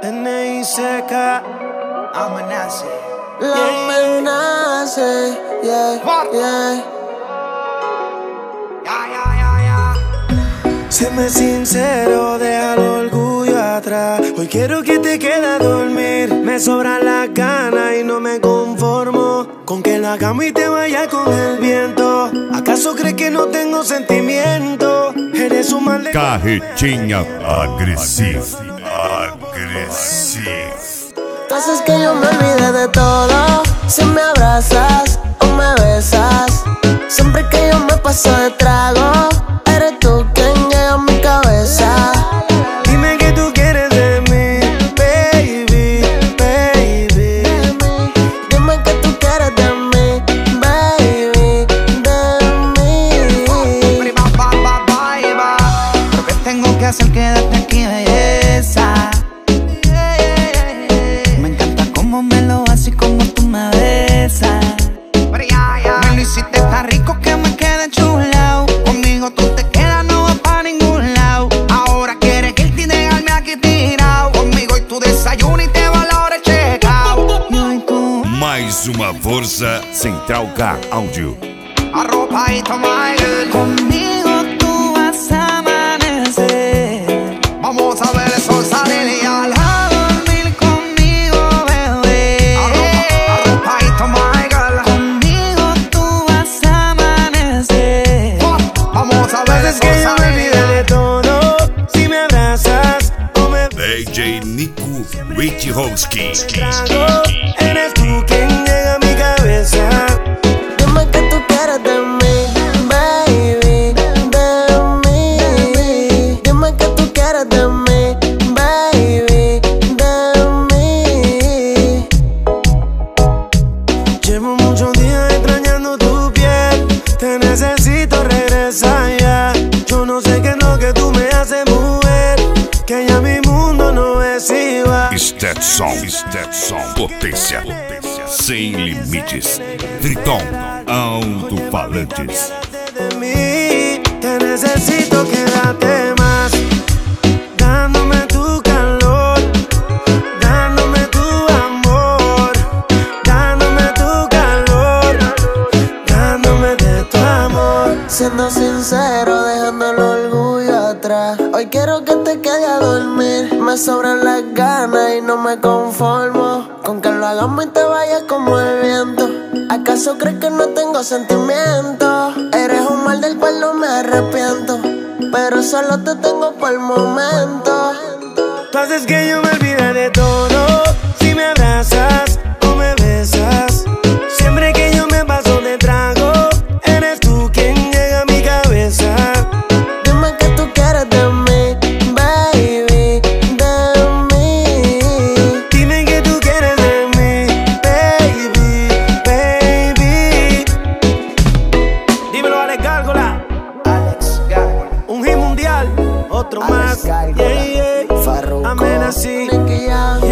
NICK, amenace. La amenace, yeah, yeah. Séme sincero, deja el orgullo atrás. Hoy quiero que te quedes a dormir. Me sobran las ganas y no me conformo con que la cama y te vaya con el viento. ¿Acaso crees que no tengo sentimiento? Eres un mal de... Carretinha agressiva. Tú haces que yo me olvide de todo. Si me abrazas o me besas, siempre que yo me paso de trago, eres tú quien llega a mi cabeza. Dime que tú quieres de mí, baby, baby. Dime que tú quieres de mí, baby, de mí. Lo que tengo que hacer, quédate aquí, belleza. Me encanta cómo me lo haces y cómo tú me besas. Me lo hiciste tan rico que me quedé chulao. Conmigo tú te quedas, no vas pa' ningún lado. Ahora quieres irte y dejarme aquí tirado. Conmigo y tu desayuno y te valores checao. Yo y tú, Mais uma força Central K Áudio. arropadito, my girl. Conmigo tú vas a amanecer. Vamos a ver el sol salir y al dormir conmigo, bebé. Arropadito, my girl. Conmigo tú vas a amanecer. Vamos a ver el Es sol que yo me salir. olvidé de todo. Si me abrazas o me DJ Nico Wichowski. trago, eres tú quien llega a mi cabeza. Dime que tú quieres de mí, baby, de mí. Dime que tú quieres de mí, baby, de mí. Llevo muchos días extrañando tu piel. Te necesito, regresa ya. Yo no sé qué es lo que tú me haces, mujer, que ya mi mundo no es igual. Stetson, potência, sem limites. Triton, alto-falantes. De mí, te necesito, quédate más. Dándome tu calor, dándome tu amor, dándome tu calor, dándome de tu amor. Siendo sincero, dejando el orgullo atrás. Hoy quiero que te quedes a dormir. Me sobran las ganas y no me conformo con que lo hagamos y te vayas como el viento. ¿Acaso crees que no tengo sentimientos? Eres un mal del cual no me arrepiento, pero solo te tengo por el momento. Tú haces que yo me olvide de todo. Si me abrazas o me besas, siempre que yo me paso de trago, eres tú quien llega a mi cabeza. Dime que tú quieres de mí, baby, de mí. Dime que tú quieres de mí, baby, baby. Dímelo, Alex Gárgola. Alex Gárgola, Un hit mundial, otro Alex más. Gárgola, Yeah, yeah. Farruko, Amenací. Nicky Jam.